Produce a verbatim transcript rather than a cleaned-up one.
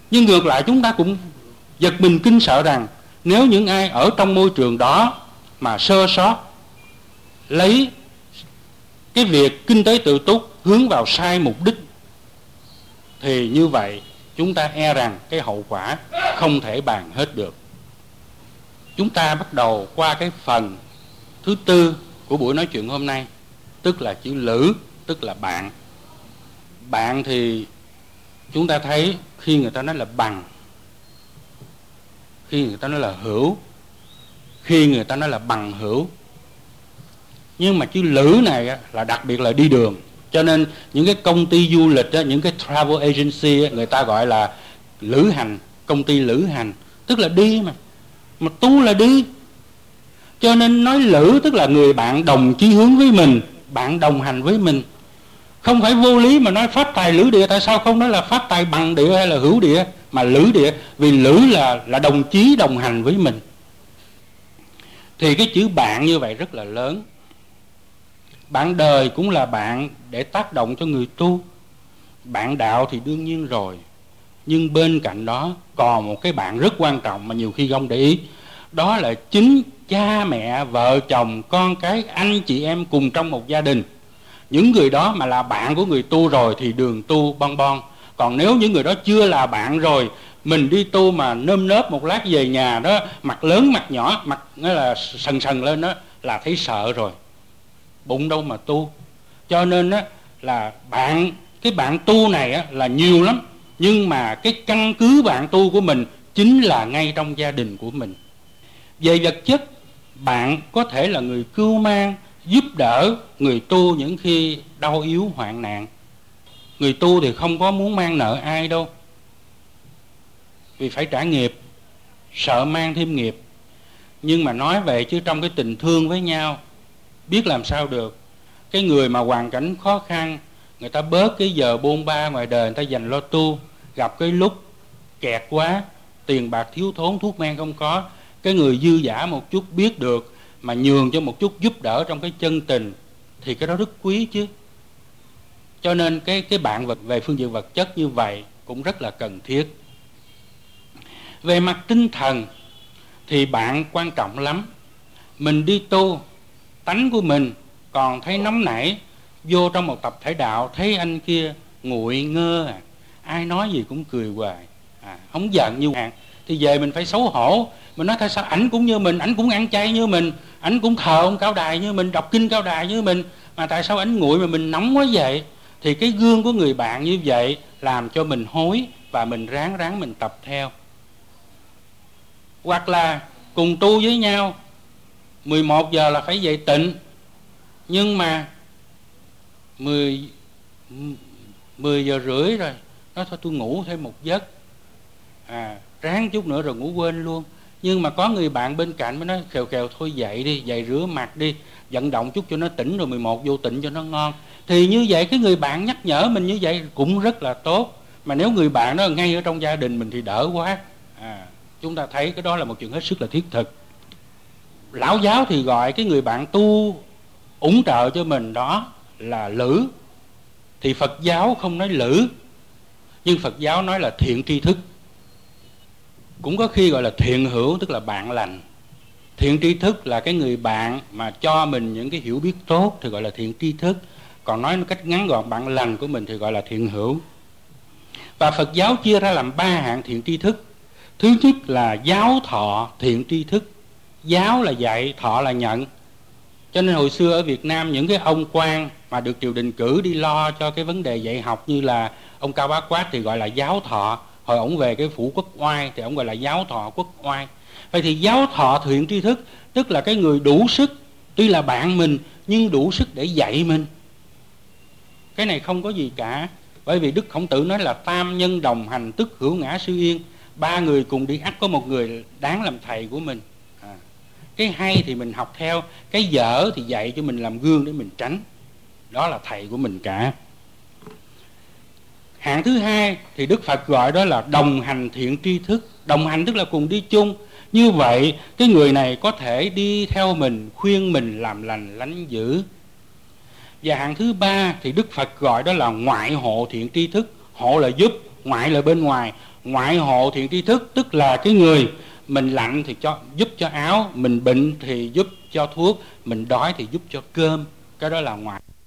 Nhưng ngược lại chúng ta cũng giật mình kinh sợ rằng nếu những ai ở trong môi trường đó mà sơ sót, lấy cái việc kinh tế tự túc hướng vào sai mục đích, thì như vậy chúng ta e rằng cái hậu quả không thể bàn hết được. Chúng ta bắt đầu qua cái phần thứ tư của buổi nói chuyện hôm nay, tức là chữ lữ, tức là bạn. Bạn thì chúng ta thấy khi người ta nói là bằng, khi người ta nói là hữu, khi người ta nói là bằng hữu. Nhưng mà chữ lữ này là đặc biệt là đi đường. Cho nên những cái công ty du lịch, những cái travel agency, người ta gọi là lữ hành, công ty lữ hành, tức là đi mà. Mà tu là đi. Cho nên nói lữ tức là người bạn đồng chí hướng với mình, bạn đồng hành với mình. Không phải vô lý mà nói phát tài lữ địa. Tại sao không nói là phát tài bằng địa hay là hữu địa, mà lữ địa? Vì lữ là, là đồng chí đồng hành với mình. Thì cái chữ bạn như vậy rất là lớn. Bạn đời cũng là bạn để tác động cho người tu. Bạn đạo thì đương nhiên rồi. Nhưng bên cạnh đó còn một cái bạn rất quan trọng mà nhiều khi không để ý. Đó là chính cha mẹ, vợ chồng, con cái, anh chị em cùng trong một gia đình. Những người đó mà là bạn của người tu rồi thì đường tu bon bon. Còn nếu những người đó chưa là bạn rồi, mình đi tu mà nơm nớp một lát về nhà đó, mặt lớn mặt nhỏ, mặt nó là sần sần lên đó, là thấy sợ rồi. Bụng đâu mà tu. Cho nên á là bạn, cái bạn tu này á là nhiều lắm. Nhưng mà cái căn cứ bạn tu của mình chính là ngay trong gia đình của mình. Về vật chất, bạn có thể là người cưu mang, giúp đỡ người tu những khi đau yếu hoạn nạn. Người tu thì không có muốn mang nợ ai đâu, vì phải trả nghiệp, sợ mang thêm nghiệp. Nhưng mà nói về chứ trong cái tình thương với nhau, biết làm sao được. Cái người mà hoàn cảnh khó khăn, người ta bớt cái giờ bôn ba ngoài đời, người ta dành lo tu. Gặp cái lúc kẹt quá, tiền bạc thiếu thốn, thuốc men không có, cái người dư dả một chút biết được mà nhường cho một chút giúp đỡ trong cái chân tình, thì cái đó rất quý chứ. Cho nên cái, cái bạn vật về phương diện vật chất như vậy cũng rất là cần thiết. Về mặt tinh thần thì bạn quan trọng lắm. Mình đi tu, tánh của mình còn thấy nóng nảy, vô trong một tập thể đạo thấy anh kia nguội ngơ à, ai nói gì cũng cười hoài à, không giận như bạn, thì về mình phải xấu hổ. Mình nói tại sao ảnh cũng như mình, ảnh cũng ăn chay như mình, ảnh cũng thờ ông Cao Đài như mình, đọc kinh Cao Đài như mình, mà tại sao ảnh nguội mà mình nóng quá vậy? Thì cái gương của người bạn như vậy làm cho mình hối, và mình ráng ráng mình tập theo. Hoặc là cùng tu với nhau, mười một giờ là phải dậy tịnh, nhưng mà mười, mười giờ rưỡi rồi, nói thôi tôi ngủ thêm một giấc, à, ráng chút nữa rồi ngủ quên luôn. Nhưng mà có người bạn bên cạnh mới nói khều khều thôi dậy đi, dậy rửa mặt đi, vận động chút cho nó tỉnh, rồi mười một vô tịnh cho nó ngon. Thì như vậy cái người bạn nhắc nhở mình như vậy cũng rất là tốt. Mà nếu người bạn đó ngay ở trong gia đình mình thì đỡ quá. à, Chúng ta thấy cái đó là một chuyện hết sức là thiết thực. Lão giáo thì gọi cái người bạn tu ủng trợ cho mình đó là lữ. Thì Phật giáo không nói lữ, nhưng Phật giáo nói là thiện tri thức. Cũng có khi gọi là thiện hữu, tức là bạn lành. Thiện tri thức là cái người bạn mà cho mình những cái hiểu biết tốt thì gọi là thiện tri thức. Còn nói một cách ngắn gọn, bạn lành của mình thì gọi là thiện hữu. Và Phật giáo chia ra làm ba hạng thiện tri thức. Thứ nhất là giáo thọ thiện tri thức. Giáo là dạy, thọ là nhận. Cho nên hồi xưa ở Việt Nam, những cái ông quan mà được triều đình cử đi lo cho cái vấn đề dạy học, như là ông Cao Bá Quát thì gọi là giáo thọ. Hồi ổng về cái phủ Quốc Oai thì ổng gọi là giáo thọ Quốc Oai. Vậy thì giáo thọ thiện tri thức tức là cái người đủ sức, tuy là bạn mình nhưng đủ sức để dạy mình. Cái này không có gì cả. Bởi vì Đức Khổng Tử nói là tam nhân đồng hành tức hữu ngã sư yên. Ba người cùng đi ắt có một người đáng làm thầy của mình. à, Cái hay thì mình học theo, cái dở thì dạy cho mình làm gương để mình tránh. Đó là thầy của mình cả. Hạng thứ hai thì Đức Phật gọi đó là đồng hành thiện tri thức. Đồng hành tức là cùng đi chung. Như vậy cái người này có thể đi theo mình, khuyên mình làm lành lánh dữ. Và hạng thứ ba thì Đức Phật gọi đó là ngoại hộ thiện tri thức. Hộ là giúp, ngoại là bên ngoài, Ngoại hộ thiện tri thức tức là cái người mình lạnh thì cho giúp cho áo, mình bệnh thì giúp cho thuốc, mình đói thì giúp cho cơm. Cái đó là ngoại.